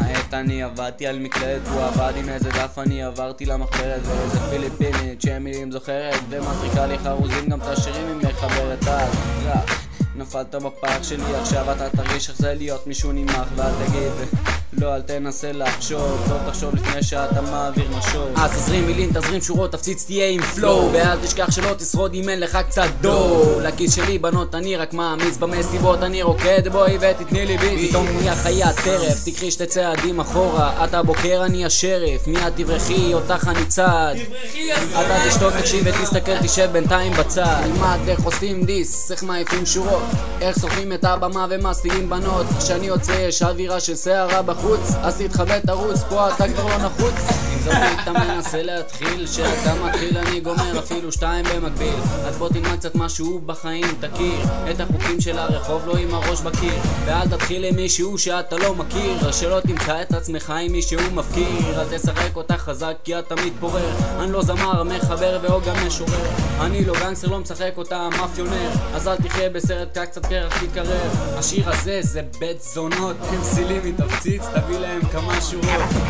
עת אני עבדתי על מקלדת, הוא עבד עם איזה דף, אני עברתי למחברת ואיזה פיליפינית שמילים זוכרת ומזריקה לי חרוזים גם את השירים עם מחברת. אז נפלת בפח שלי, עכשיו אתה תרגיש איך זה להיות מישהו נמח, ואל תגיד לא, אל תנסה לחשוב, טוב תחשוב לפני שאתה מעביר משוב. אז תזרים מילים, תזרים שורות, תפציץ תהיה עם פלואו, ואל תשכח שלא תשרוד אם אין לך קצת דו. לכיס שלי בנות אני רק מעמיס, במסיבות אני רוקד, בואי ותתני לי ביס. פתאום נהיה חיית טרף, תקחי שתי צעדים אחורה, אתה בוקר אני השריף, מיד תברחי אותך אני צד. אתה תשתוק תקשיב ותסתכל תשב בינתיים בצד. תלמד איך עושים דיס, איך מעיפים שורות, איך שורפים את הבמה ומסתילים בנות. כשאני יוצא יש אווירה של שערה בחוץ, אז תתחבא תרוץ, פה אתה כבר לא נחוץ. אם זאת אתה מנסה להתחיל, שאתה מתחיל אני גומר אפילו שתיים במקביל. אז בוא תלמד קצת משהו בחיים, תכיר את החוקים של הרחוב לא עם הראש בקיר, ואל תתחיל עם מישהו שאתה לא מכיר, שלא תמצא את עצמך עם מישהו מפקיר. אל תשחק אותה חזק כי אתה מתפורר, אני לא זמר, מחבר ואו גם משורר, אני לא גנגסטר, לא משחק אותה מאפיונר. אז אל תחיה בסרט קצת קרח תתקרר, השיר הזה זה בית זונות, הם סילים מתפציץ, תביא להם כמה שורות.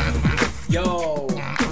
יואו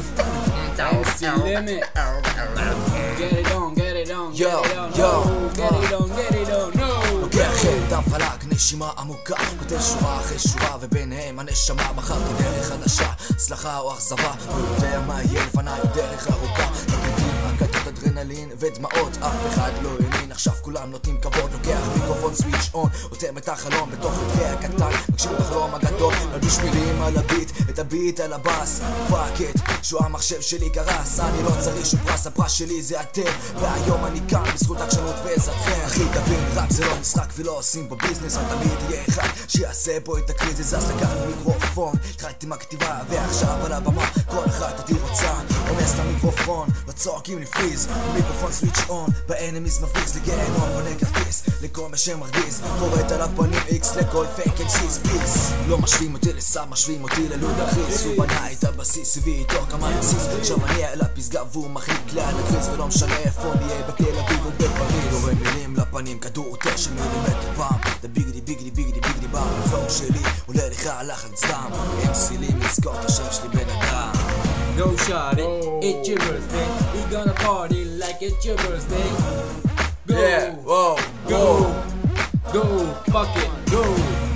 MC Limit, get it on, get it on, get it on, get it on, get it on, no. לוקח דף חלק, נשימה עמוקה, כותב שורה אחרי שורה וביניהם הנשמה. בחרתי דרך חדשה, הצלחה או אכזבה, לא יודע מה יהיה לפניי, דרך ארוכה. אגדות אדרנלין ודמעות, אף אחד לא האמין, עכשיו כולם נותנים כבוד. לוקח מיקרופון סוויץ' און, אוטם את החלום בתוך חלקי הקטן, מקשיב את החלום הגדול, מלביש מילים על הביט, את הביט על הבאס. פאק את, שהוא המחשב שלי קרס, אני לא צריך שום פרס, הפרס שלי זה אתם, והיום אני כאן בזכות עקשנות ועזרתכם. אחי תבין, רק זה לא משחק ולא עושים בו ביזנס, אבל תמיד יהיה אחד שיעשה בו את הקריזיס. אז לקחתי מיקרופון, התחלתי עם הכתיבה, ועכשיו על הבמה כל אחד אותי רוצה, עומס למיקרופון, וצועקים לי פריז, מיקרופון סוויץ' און, באנמיז מפריז לגיהנום, קונה כרטיס לכל מה שמרגיז, חורט על הפנים איקס לכל פייק אמסיס פיס. לא משווים אותי לסם, משווים אותי ללודריס, הוא בנה את הבסיס, הביא איתו כמה יחסיס, עכשיו אני על הפסגה והוא מחליק לאן הקריס, ולא משנה איפה נהיה בתל אביב או בפריז. יורה מילים לפנים, כדור תשע של מילימטר פעם, דה ביגדי ביגדי ביגדי ביגדי בם, הפלואו שלי עולה לך לחץ דם, MC Limit, לזכור את השם שלי בן אדם. Go shawty, it's your birthday, we gonna party like it's your birthday. Go, Yeah, whoa, go, go, fuck it, go.